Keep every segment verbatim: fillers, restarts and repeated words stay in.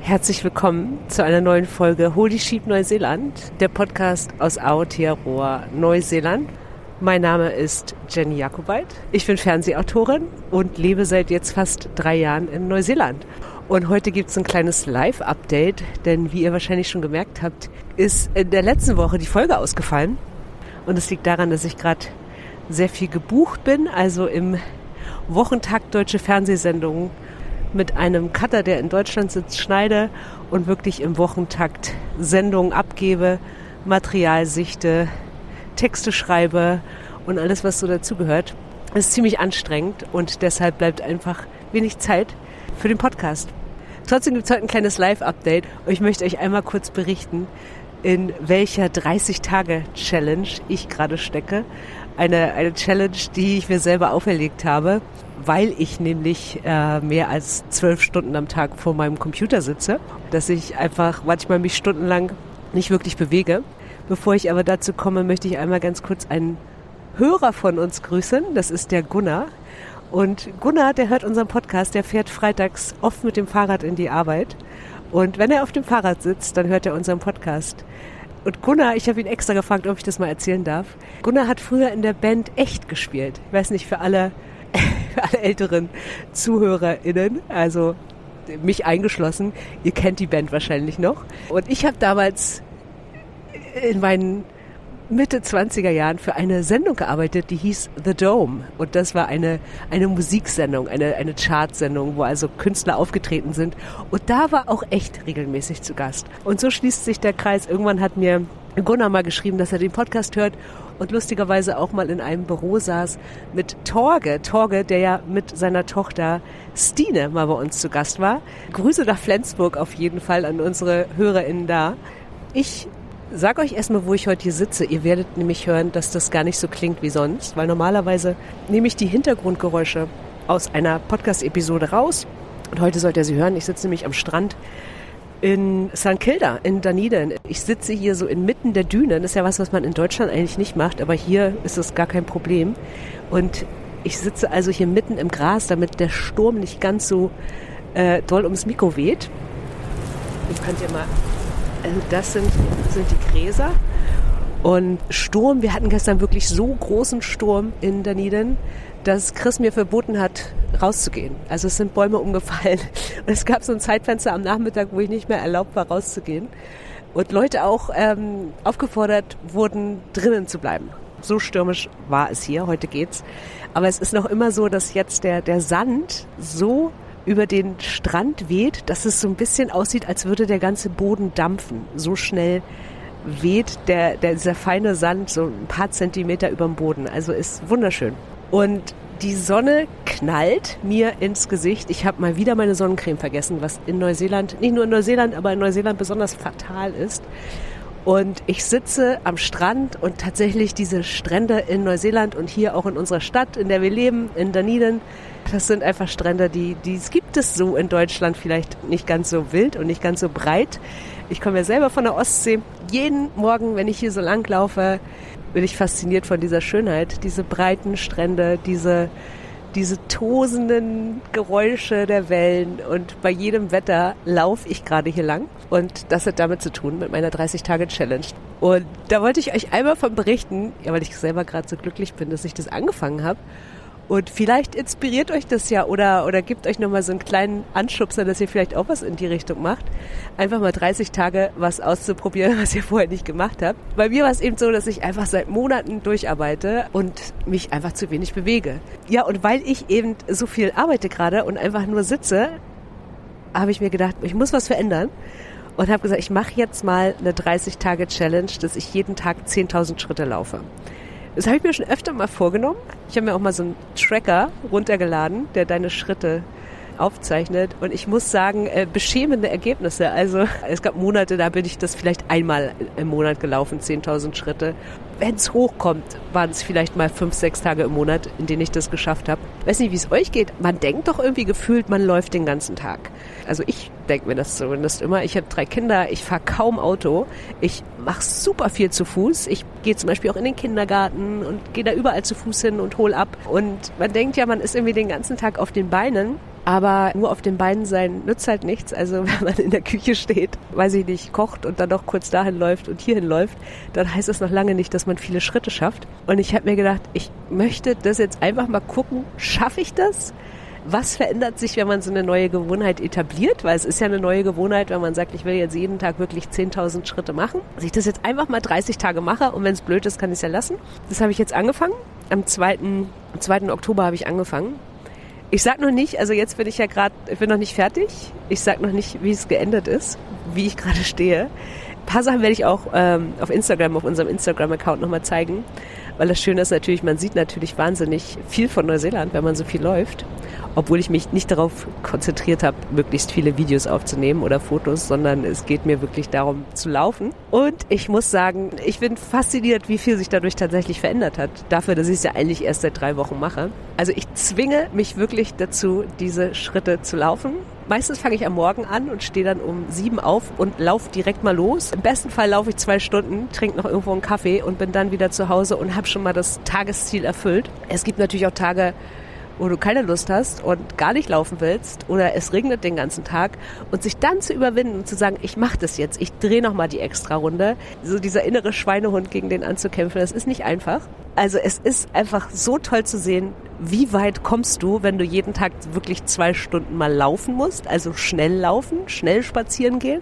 Herzlich willkommen zu einer neuen Folge Holy Sheep Neuseeland, der Podcast aus Aotearoa, Neuseeland. Mein Name ist Jenny Jakobait. Ich bin Fernsehautorin und lebe seit jetzt fast drei Jahren in Neuseeland. Und heute gibt es ein kleines Live-Update, denn wie ihr wahrscheinlich schon gemerkt habt, ist in der letzten Woche die Folge ausgefallen. Und es liegt daran, dass ich gerade sehr viel gebucht bin, also im Wochentakt deutsche Fernsehsendungen mit einem Cutter, der in Deutschland sitzt, schneide und wirklich im Wochentakt Sendungen abgebe, Material sichte, Texte schreibe und alles, was so dazugehört. Das ist ziemlich anstrengend und deshalb bleibt einfach wenig Zeit für den Podcast. Trotzdem gibt es heute ein kleines Live-Update und ich möchte euch einmal kurz berichten, in welcher dreißig-Tage-Challenge ich gerade stecke. Eine, eine Challenge, die ich mir selber auferlegt habe, weil ich nämlich äh, mehr als zwölf Stunden am Tag vor meinem Computer sitze, dass ich einfach manchmal mich stundenlang nicht wirklich bewege. Bevor ich aber dazu komme, möchte ich einmal ganz kurz einen Hörer von uns grüßen. Das ist der Gunnar. Und Gunnar, der hört unseren Podcast, der fährt freitags oft mit dem Fahrrad in die Arbeit. Und wenn er auf dem Fahrrad sitzt, dann hört er unseren Podcast. Und Gunnar, ich habe ihn extra gefragt, ob ich das mal erzählen darf. Gunnar hat früher in der Band Echt gespielt. Ich weiß nicht, für alle, für alle älteren ZuhörerInnen, also mich eingeschlossen, ihr kennt die Band wahrscheinlich noch. Und ich habe damals in meinen Mitte zwanziger Jahren für eine Sendung gearbeitet, die hieß The Dome. Und das war eine, eine Musiksendung, eine, eine Chartsendung, wo also Künstler aufgetreten sind. Und da war auch Echt regelmäßig zu Gast. Und so schließt sich der Kreis. Irgendwann hat mir Gunnar mal geschrieben, dass er den Podcast hört und lustigerweise auch mal in einem Büro saß mit Torge. Torge, der ja mit seiner Tochter Stine mal bei uns zu Gast war. Grüße nach Flensburg auf jeden Fall an unsere HörerInnen da. Ich Sag euch erstmal, wo ich heute hier sitze. Ihr werdet nämlich hören, dass das gar nicht so klingt wie sonst, weil normalerweise nehme ich die Hintergrundgeräusche aus einer Podcast-Episode raus. Und heute sollt ihr sie hören. Ich sitze nämlich am Strand in Sankt Kilda, in Dunedin. Ich sitze hier so inmitten der Dünen. Das ist ja was, was man in Deutschland eigentlich nicht macht, aber hier ist das gar kein Problem. Und ich sitze also hier mitten im Gras, damit der Sturm nicht ganz so äh, doll ums Mikro weht. Jetzt könnt ihr mal... Also das sind, sind die Gräser und Sturm. Wir hatten gestern wirklich so großen Sturm in Dunedin, dass Chris mir verboten hat, rauszugehen. Also es sind Bäume umgefallen und es gab so ein Zeitfenster am Nachmittag, wo ich nicht mehr erlaubt war, rauszugehen. Und Leute auch ähm, aufgefordert wurden, drinnen zu bleiben. So stürmisch war es hier, heute geht's. Aber es ist noch immer so, dass jetzt der, der Sand so über den Strand weht, dass es so ein bisschen aussieht, als würde der ganze Boden dampfen. So schnell weht der, der, dieser feine Sand so ein paar Zentimeter über dem Boden. Also ist wunderschön. Und die Sonne knallt mir ins Gesicht. Ich habe mal wieder meine Sonnencreme vergessen, was in Neuseeland, nicht nur in Neuseeland, aber in Neuseeland besonders fatal ist. Und ich sitze am Strand und tatsächlich diese Strände in Neuseeland und hier auch in unserer Stadt, in der wir leben, in Dunedin, das sind einfach Strände, die, die gibt es so in Deutschland vielleicht nicht ganz so wild und nicht ganz so breit. Ich komme ja selber von der Ostsee. Jeden Morgen, wenn ich hier so lang laufe, bin ich fasziniert von dieser Schönheit, diese breiten Strände, diese, diese tosenden Geräusche der Wellen. Und bei jedem Wetter laufe ich gerade hier lang. Und das hat damit zu tun, mit meiner dreißig-Tage-Challenge. Und da wollte ich euch einmal von berichten, ja, weil ich selber gerade so glücklich bin, dass ich das angefangen habe. Und vielleicht inspiriert euch das ja oder, oder gibt euch nochmal so einen kleinen Anschubser, dass ihr vielleicht auch was in die Richtung macht. Einfach mal dreißig Tage was auszuprobieren, was ihr vorher nicht gemacht habt. Bei mir war es eben so, dass ich einfach seit Monaten durcharbeite und mich einfach zu wenig bewege. Ja, und weil ich eben so viel arbeite gerade und einfach nur sitze, habe ich mir gedacht, ich muss was verändern. Und habe gesagt, ich mache jetzt mal eine dreißig-Tage-Challenge, dass ich jeden Tag zehntausend Schritte laufe. Das habe ich mir schon öfter mal vorgenommen. Ich habe mir auch mal so einen Tracker runtergeladen, der deine Schritte aufzeichnet. Und ich muss sagen, äh, beschämende Ergebnisse. Also es gab Monate, da bin ich das vielleicht einmal im Monat gelaufen, zehntausend Schritte. Wenn es hochkommt, waren es vielleicht mal fünf, sechs Tage im Monat, in denen ich das geschafft habe. Weiß nicht, wie es euch geht. Man denkt doch irgendwie gefühlt, man läuft den ganzen Tag. Also ich denke mir das zumindest immer. Ich habe drei Kinder, ich fahre kaum Auto. Ich mache super viel zu Fuß. Ich gehe zum Beispiel auch in den Kindergarten und gehe da überall zu Fuß hin und hol ab. Und man denkt ja, man ist irgendwie den ganzen Tag auf den Beinen. Aber nur auf den Beinen sein nützt halt nichts. Also wenn man in der Küche steht, weiß ich nicht, kocht und dann noch kurz dahin läuft und hierhin läuft, dann heißt das noch lange nicht, dass man viele Schritte schafft. Und ich habe mir gedacht, ich möchte das jetzt einfach mal gucken, schaffe ich das? Was verändert sich, wenn man so eine neue Gewohnheit etabliert? Weil es ist ja eine neue Gewohnheit, wenn man sagt, ich will jetzt jeden Tag wirklich zehntausend Schritte machen. Dass ich das jetzt einfach mal dreißig Tage mache und wenn es blöd ist, kann ich es ja lassen. Das habe ich jetzt angefangen. Am zweiten Oktober habe ich angefangen. Ich sag noch nicht, also jetzt bin ich ja gerade, ich bin noch nicht fertig. Ich sag noch nicht, wie es geendet ist, wie ich gerade stehe. Ein paar Sachen werde ich auch ähm, auf Instagram, auf unserem Instagram-Account nochmal zeigen. Weil das Schöne ist natürlich, man sieht natürlich wahnsinnig viel von Neuseeland, wenn man so viel läuft. Obwohl ich mich nicht darauf konzentriert habe, möglichst viele Videos aufzunehmen oder Fotos, sondern es geht mir wirklich darum, zu laufen. Und ich muss sagen, ich bin fasziniert, wie viel sich dadurch tatsächlich verändert hat. Dafür, dass ich es ja eigentlich erst seit drei Wochen mache. Also ich zwinge mich wirklich dazu, diese Schritte zu laufen. Meistens fange ich am Morgen an und stehe dann um sieben auf und laufe direkt mal los. Im besten Fall laufe ich zwei Stunden, trinke noch irgendwo einen Kaffee und bin dann wieder zu Hause und habe schon mal das Tagesziel erfüllt. Es gibt natürlich auch Tage, wo du keine Lust hast und gar nicht laufen willst oder es regnet den ganzen Tag und sich dann zu überwinden und zu sagen, ich mache das jetzt, ich drehe nochmal die Extra-Runde. So dieser innere Schweinehund, gegen den anzukämpfen, das ist nicht einfach. Also es ist einfach so toll zu sehen, wie weit kommst du, wenn du jeden Tag wirklich zwei Stunden mal laufen musst, also schnell laufen, schnell spazieren gehen.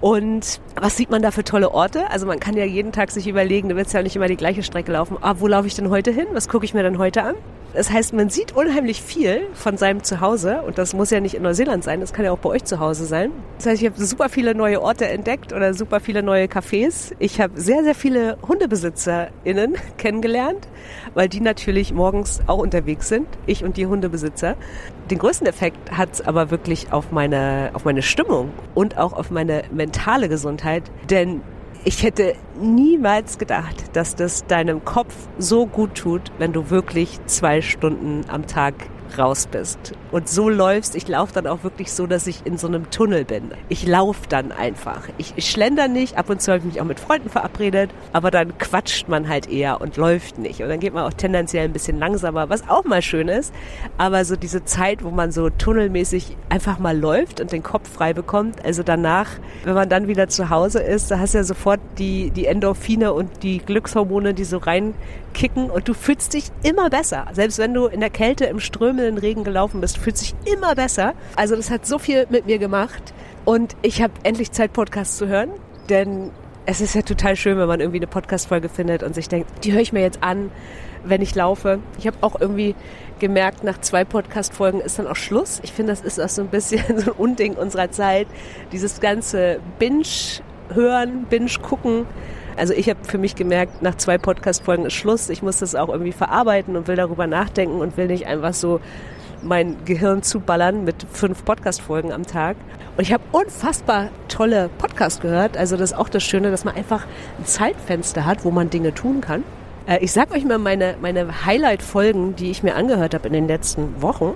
Und was sieht man da für tolle Orte? Also man kann ja jeden Tag sich überlegen, du willst ja nicht immer die gleiche Strecke laufen. Ah, wo laufe ich denn heute hin? Was gucke ich mir denn heute an? Das heißt, man sieht unheimlich viel von seinem Zuhause und das muss ja nicht in Neuseeland sein, das kann ja auch bei euch zu Hause sein. Das heißt, ich habe super viele neue Orte entdeckt oder super viele neue Cafés. Ich habe sehr, sehr viele HundebesitzerInnen kennengelernt, weil die natürlich morgens auch unterwegs sind, ich und die Hundebesitzer. Den größten Effekt hat es aber wirklich auf meine, auf meine Stimmung und auch auf meine mentale Gesundheit, denn ich hätte niemals gedacht, dass das deinem Kopf so gut tut, wenn du wirklich zwei Stunden am Tag raus bist und so läufst. Ich laufe dann auch wirklich so, dass ich in so einem Tunnel bin. Ich laufe dann einfach. Ich, ich schlender nicht. Ab und zu habe ich mich auch mit Freunden verabredet, aber dann quatscht man halt eher und läuft nicht. Und dann geht man auch tendenziell ein bisschen langsamer, was auch mal schön ist. Aber so diese Zeit, wo man so tunnelmäßig einfach mal läuft und den Kopf frei bekommt, also danach, wenn man dann wieder zu Hause ist, da hast du ja sofort die, die Endorphine und die Glückshormone, die so reinkicken und du fühlst dich immer besser. Selbst wenn du in der Kälte im strömenden Regen gelaufen bist, fühlt sich immer besser. Also das hat so viel mit mir gemacht und ich habe endlich Zeit, Podcasts zu hören, denn es ist ja total schön, wenn man irgendwie eine Podcast-Folge findet und sich denkt, die höre ich mir jetzt an, wenn ich laufe. Ich habe auch irgendwie gemerkt, nach zwei Podcast-Folgen ist dann auch Schluss. Ich finde, das ist auch so ein bisschen so ein Unding unserer Zeit, dieses ganze Binge-Hören, Binge-Gucken. Also ich habe für mich gemerkt, nach zwei Podcast-Folgen ist Schluss. Ich muss das auch irgendwie verarbeiten und will darüber nachdenken und will nicht einfach so mein Gehirn zuballern mit fünf Podcast-Folgen am Tag. Und ich habe unfassbar tolle Podcasts gehört. Also das ist auch das Schöne, dass man einfach ein Zeitfenster hat, wo man Dinge tun kann. Äh, ich sage euch mal meine, meine Highlight-Folgen, die ich mir angehört habe in den letzten Wochen.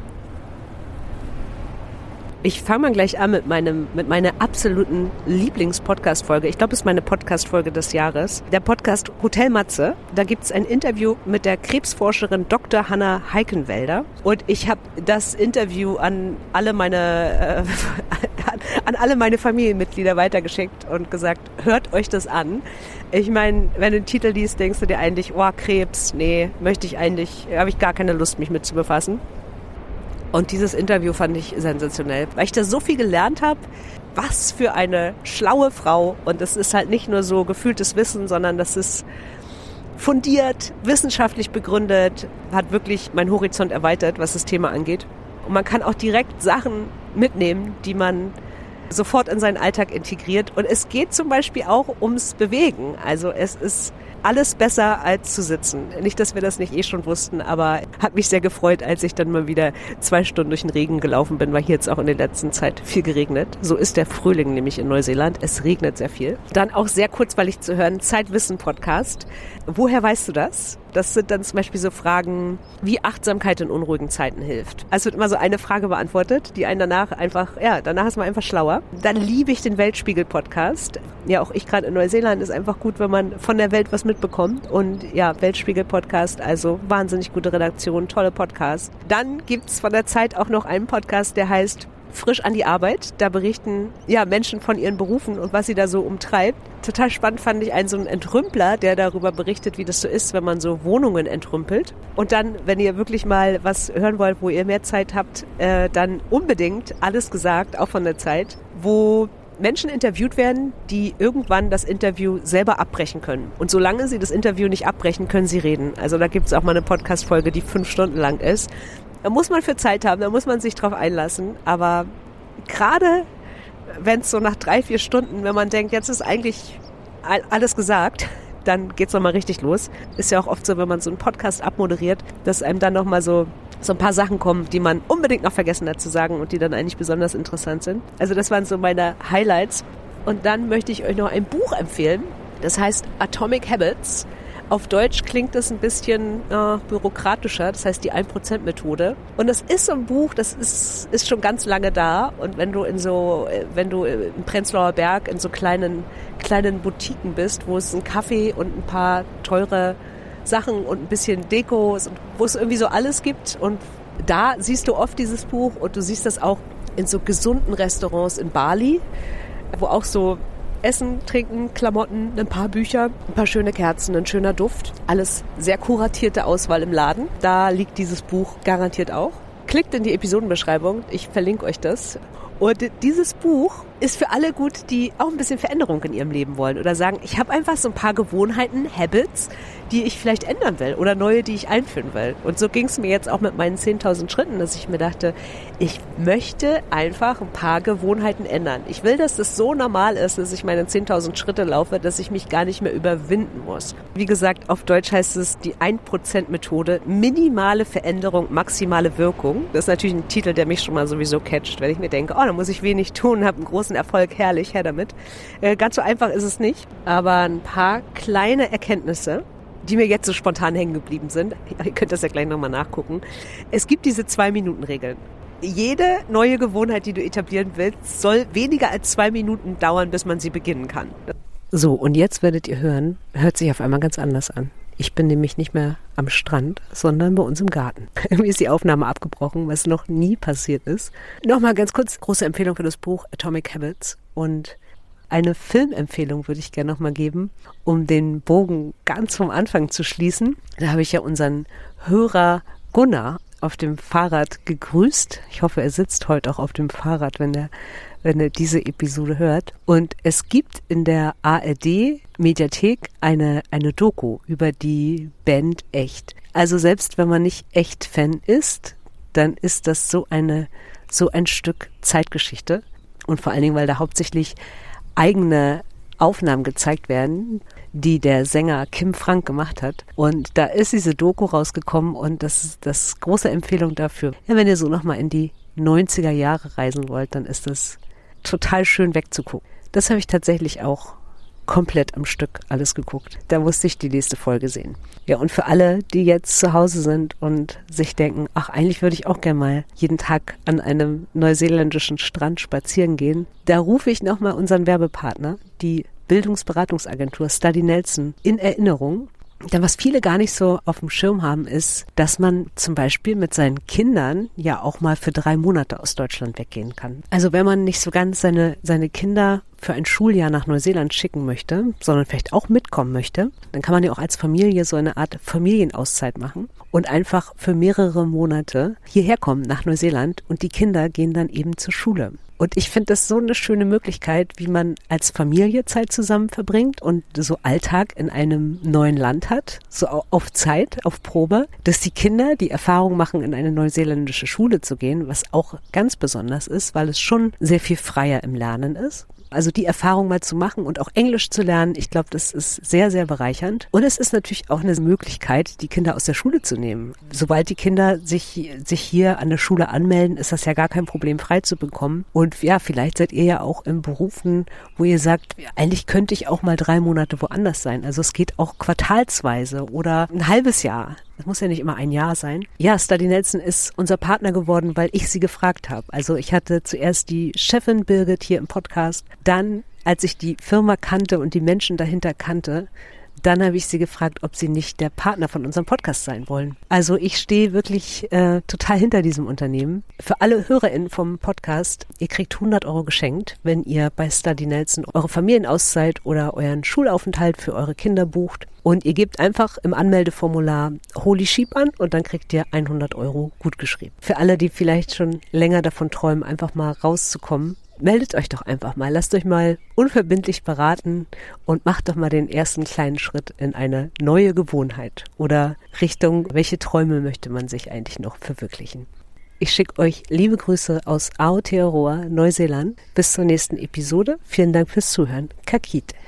Ich fange mal gleich an mit meinem mit meiner absoluten Lieblings-Podcast-Folge. Ich glaube, es ist meine Podcast-Folge des Jahres. Der Podcast Hotel Matze. Da gibt es ein Interview mit der Krebsforscherin Doktor Hanna Heikenwälder. Und ich habe das Interview an alle meine äh, an alle meine Familienmitglieder weitergeschickt und gesagt, hört euch das an. Ich meine, wenn du den Titel liest, denkst du dir eigentlich, oh, Krebs, nee, möchte ich eigentlich, habe ich gar keine Lust, mich mit zu befassen. Und dieses Interview fand ich sensationell, weil ich da so viel gelernt habe. Was für eine schlaue Frau. Und es ist halt nicht nur so gefühltes Wissen, sondern das ist fundiert, wissenschaftlich begründet, hat wirklich meinen Horizont erweitert, was das Thema angeht. Und man kann auch direkt Sachen mitnehmen, die man sofort in seinen Alltag integriert. Und es geht zum Beispiel auch ums Bewegen. Also es ist alles besser als zu sitzen. Nicht, dass wir das nicht eh schon wussten, aber hat mich sehr gefreut, als ich dann mal wieder zwei Stunden durch den Regen gelaufen bin, weil hier jetzt auch in der letzten Zeit viel geregnet. So ist der Frühling nämlich in Neuseeland. Es regnet sehr viel. Dann auch sehr kurzweilig zu hören, Zeitwissen-Podcast. Woher weißt du das? Das sind dann zum Beispiel so Fragen, wie Achtsamkeit in unruhigen Zeiten hilft. Also wird immer so eine Frage beantwortet, die einen danach einfach, ja, danach ist man einfach schlauer. Dann liebe ich den Weltspiegel-Podcast. Ja, auch ich gerade in Neuseeland ist einfach gut, wenn man von der Welt was mitbekommt. Und ja, Weltspiegel-Podcast, also wahnsinnig gute Redaktion, tolle Podcast. Dann gibt's von der Zeit auch noch einen Podcast, der heißt Frisch an die Arbeit. Da berichten ja Menschen von ihren Berufen und was sie da so umtreibt. Total spannend fand ich einen so einen Entrümpler, der darüber berichtet, wie das so ist, wenn man so Wohnungen entrümpelt. Und dann, wenn ihr wirklich mal was hören wollt, wo ihr mehr Zeit habt, äh, dann unbedingt Alles gesagt, auch von der Zeit, wo Menschen interviewt werden, die irgendwann das Interview selber abbrechen können. Und solange sie das Interview nicht abbrechen, können sie reden. Also da gibt es auch mal eine Podcast-Folge, die fünf Stunden lang ist. Da muss man für Zeit haben, da muss man sich drauf einlassen. Aber gerade wenn es so nach drei, vier Stunden, wenn man denkt, jetzt ist eigentlich alles gesagt, dann geht's nochmal richtig los. Ist ja auch oft so, wenn man so einen Podcast abmoderiert, dass einem dann nochmal so, so ein paar Sachen kommen, die man unbedingt noch vergessen hat zu sagen und die dann eigentlich besonders interessant sind. Also das waren so meine Highlights. Und dann möchte ich euch noch ein Buch empfehlen. Das heißt Atomic Habits. Auf Deutsch klingt das ein bisschen äh, bürokratischer, das heißt die ein Prozent Methode. Und das ist so ein Buch, das ist, ist schon ganz lange da. Und wenn du in so, wenn du im Prenzlauer Berg in so kleinen, kleinen Boutiquen bist, wo es einen Kaffee und ein paar teure Sachen und ein bisschen Deko, wo es irgendwie so alles gibt. Und da siehst du oft dieses Buch und du siehst das auch in so gesunden Restaurants in Bali, wo auch so Essen, Trinken, Klamotten, ein paar Bücher, ein paar schöne Kerzen, ein schöner Duft. Alles sehr kuratierte Auswahl im Laden. Da liegt dieses Buch garantiert auch. Klickt in die Episodenbeschreibung, ich verlinke euch das. Und dieses Buch ist für alle gut, die auch ein bisschen Veränderung in ihrem Leben wollen oder sagen, ich habe einfach so ein paar Gewohnheiten, Habits, die ich vielleicht ändern will oder neue, die ich einführen will. Und so ging es mir jetzt auch mit meinen zehntausend Schritten, dass ich mir dachte, ich möchte einfach ein paar Gewohnheiten ändern. Ich will, dass das so normal ist, dass ich meine zehntausend Schritte laufe, dass ich mich gar nicht mehr überwinden muss. Wie gesagt, auf Deutsch heißt es die ein Prozent Methode, minimale Veränderung, maximale Wirkung. Das ist natürlich ein Titel, der mich schon mal sowieso catcht, wenn ich mir denke, oh, da muss ich wenig tun, habe einen großen Erfolg, herrlich, her damit. Äh, ganz so einfach ist es nicht, aber ein paar kleine Erkenntnisse, die mir jetzt so spontan hängen geblieben sind. Ihr könnt das ja gleich nochmal nachgucken. Es gibt diese Zwei-Minuten-Regeln. Jede neue Gewohnheit, die du etablieren willst, soll weniger als zwei Minuten dauern, bis man sie beginnen kann. So, und jetzt werdet ihr hören, hört sich auf einmal ganz anders an. Ich bin nämlich nicht mehr am Strand, sondern bei uns im Garten. Irgendwie ist die Aufnahme abgebrochen, was noch nie passiert ist. Nochmal ganz kurz, große Empfehlung für das Buch Atomic Habits und eine Filmempfehlung würde ich gerne nochmal geben, um den Bogen ganz vom Anfang zu schließen. Da habe ich ja unseren Hörer Gunnar auf dem Fahrrad gegrüßt. Ich hoffe, er sitzt heute auch auf dem Fahrrad, wenn er, wenn er diese Episode hört. Und es gibt in der A R D-Mediathek eine, eine Doku über die Band Echt. Also selbst wenn man nicht Echt-Fan ist, dann ist das so eine, so ein Stück Zeitgeschichte. Und vor allen Dingen, weil da hauptsächlich eigene Aufnahmen gezeigt werden, die der Sänger Kim Frank gemacht hat. Und da ist diese Doku rausgekommen und das ist das große Empfehlung dafür. Ja, wenn ihr so nochmal in die neunziger Jahre reisen wollt, dann ist das total schön wegzugucken. Das habe ich tatsächlich auch komplett am Stück alles geguckt. Da musste ich die nächste Folge sehen. Ja, und für alle, die jetzt zu Hause sind und sich denken, ach, eigentlich würde ich auch gerne mal jeden Tag an einem neuseeländischen Strand spazieren gehen, da rufe ich nochmal unseren Werbepartner, die Bildungsberatungsagentur Study Nelson, in Erinnerung. Denn was viele gar nicht so auf dem Schirm haben, ist, dass man zum Beispiel mit seinen Kindern ja auch mal für drei Monate aus Deutschland weggehen kann. Also wenn man nicht so ganz seine, seine Kinder für ein Schuljahr nach Neuseeland schicken möchte, sondern vielleicht auch mitkommen möchte, dann kann man ja auch als Familie so eine Art Familienauszeit machen und einfach für mehrere Monate hierher kommen nach Neuseeland und die Kinder gehen dann eben zur Schule. Und ich finde das so eine schöne Möglichkeit, wie man als Familie Zeit zusammen verbringt und so Alltag in einem neuen Land hat, so auf Zeit, auf Probe, dass die Kinder die Erfahrung machen, in eine neuseeländische Schule zu gehen, was auch ganz besonders ist, weil es schon sehr viel freier im Lernen ist. Also die Erfahrung mal zu machen und auch Englisch zu lernen, ich glaube, das ist sehr, sehr bereichernd. Und es ist natürlich auch eine Möglichkeit, die Kinder aus der Schule zu nehmen. Sobald die Kinder sich, sich hier an der Schule anmelden, ist das ja gar kein Problem, frei zu bekommen. Und ja, vielleicht seid ihr ja auch in Berufen, wo ihr sagt, eigentlich könnte ich auch mal drei Monate woanders sein. Also es geht auch quartalsweise oder ein halbes Jahr. Das muss ja nicht immer ein Jahr sein. Ja, Study Nelson ist unser Partner geworden, weil ich sie gefragt habe. Also ich hatte zuerst die Chefin Birgit hier im Podcast. Dann, als ich die Firma kannte und die Menschen dahinter kannte, dann habe ich sie gefragt, ob sie nicht der Partner von unserem Podcast sein wollen. Also ich stehe wirklich äh, total hinter diesem Unternehmen. Für alle HörerInnen vom Podcast, ihr kriegt hundert Euro geschenkt, wenn ihr bei Study Nelson eure Familienauszeit oder euren Schulaufenthalt für eure Kinder bucht. Und ihr gebt einfach im Anmeldeformular Holy Sheep an und dann kriegt ihr hundert Euro gutgeschrieben. Für alle, die vielleicht schon länger davon träumen, einfach mal rauszukommen, meldet euch doch einfach mal, lasst euch mal unverbindlich beraten und macht doch mal den ersten kleinen Schritt in eine neue Gewohnheit oder Richtung, welche Träume möchte man sich eigentlich noch verwirklichen. Ich schicke euch liebe Grüße aus Aotearoa, Neuseeland. Bis zur nächsten Episode. Vielen Dank fürs Zuhören. Kakite.